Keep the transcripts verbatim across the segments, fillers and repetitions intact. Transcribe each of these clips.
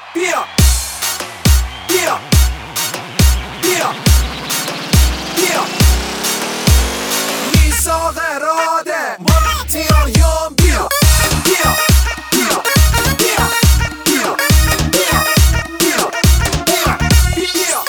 بیا بیا بیا بیا میثاق اراده مارتیان بیا بیا بیا بیا بیا بیا بیا بیا بیا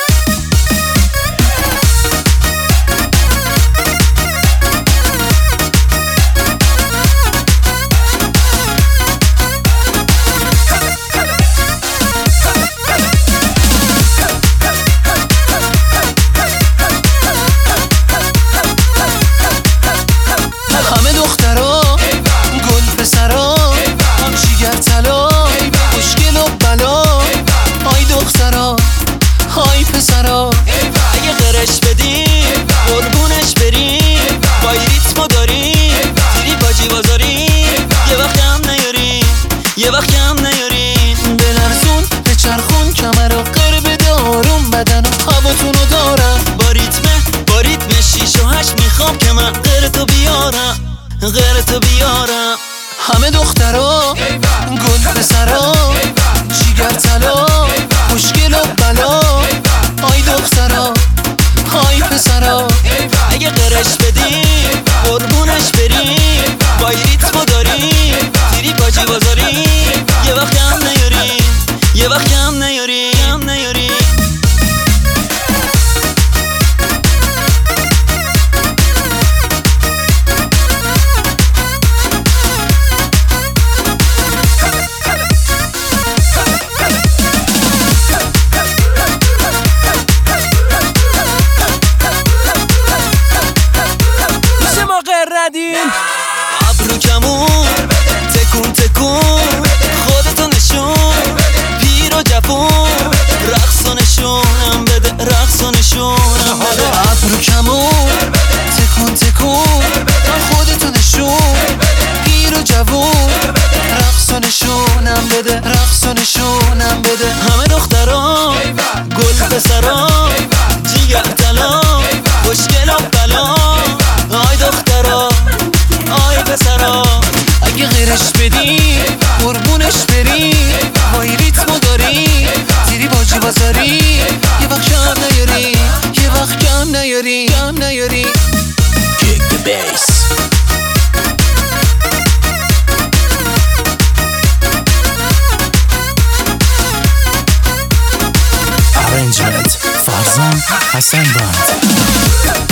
همه دخترا گل پسرا جیگر طلا مشکل و بلا های دخترا های پسرا اگه قرش بدیم قربونش بریم با ریتمو داریم تیری باجی بازاریم یه وقت کم نیاریم یه وقت کم نیاریم بلرزون به چرخون کمر و قر بده آروم بدن و هواتونو دارم با ریتمه با ریتم شیش و هشت میخوام که من قرتو بیارم غیرتو بیارم همه دخترا گل پسرا جیگر طلا مشکل و بلا های دخترا های پسرا اگه قرش بدیم قربونش بریم با ریتمو داریم تیری باجی بازاریم یه وقت کم نیاریم یه وقت کم نیاریم کم نیاریم ابرو کمون تکون تکون خودتو نشون پیر و جوون رقص و نشونم بده رقص و نشونم بده ابرو کمون تکون تکون خودتو نشون پیر و جوون رقص و نشونم بده رقص و نشونم بده همه دخترا گل پسرا جیگر طلا مشکل و بلا آی دخترا آی پسرا اگه غیرش بدی قربونش بری وای ریتمو داری تیری باجی بازاری یه وقت کم نیاری یه وقت کم نیاری کم نیاری Kick the bass Arrangement فرزان حسن بند